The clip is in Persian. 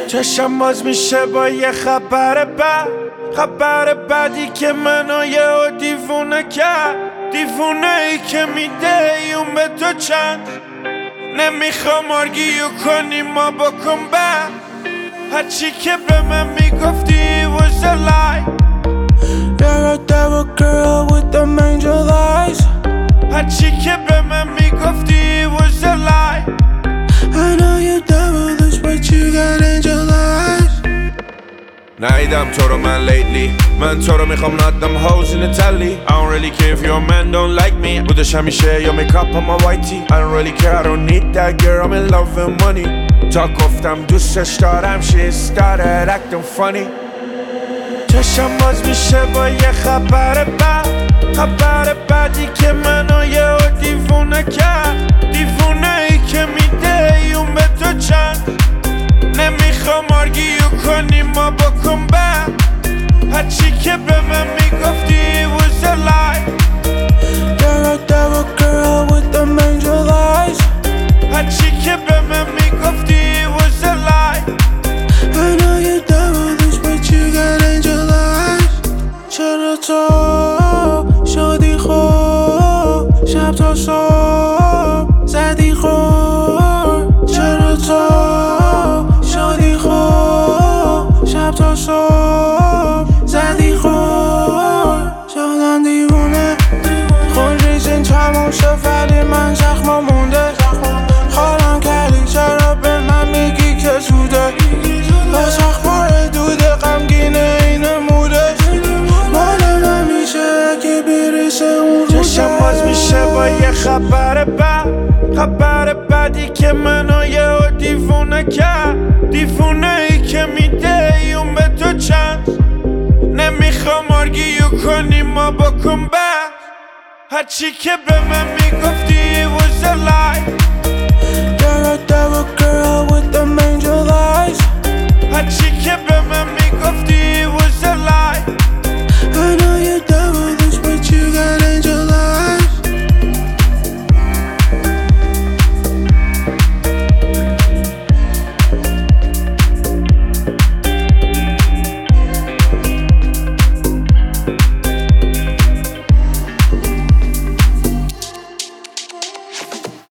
چشم باز میشه با یه خبر بدی که منو یه دیوونه کرد، دیوونه ای که میده اون به تو چند. نمیخوام آرگیو کنی ما بکن بعد، هرچی که به من میگفتی was a lie. You're a devil girl with them angel eyes. هرچی که به من میگفتی was a lie. I know you're devilish but you got angel eyes. ندیدم تو رو من lately، من تو رو میخوام not them hoes in the telly. I don't really care if your man don't like me. بودش همیشه یا make up on my white tee. I don't really care, I don't need that girl, I'm in love with money. تا گفتم دوستش دارم she started acting funny. چشم باز میشه با یه خبر بدی که منو یه دیوونه کرد، دیوونه ای که میده اون به تو چند. نمیخوام آرگیو کنی ما بکن بعد، هرچی که به من میگفتی was a lie. You're a devil girl with them angel eyes. هرچی که به من میگفتی was a lie. I know you're devilish but you got angel eyes. چرا تو شدی خوب شب تا صبح زدی خور؟ چرا تو شدی خوب شب تا صبح زدی خور؟ شدم دیوونه خون ریزین تموم شد ولی من زخمم مونده. خالم کردی چرا به من میگی که زوده؟ بس اخبار دوده غمگینه این موده. مال من میشه که برسه اون روزه. چشم باز میشه با یه خبر بدی که منو یه دیوونه کرد، دیوونه ای که میده اون به تو چند. نمیخوام آرگیو کنی ما بکن بعد، هرچی که به من میگفتی was a lie.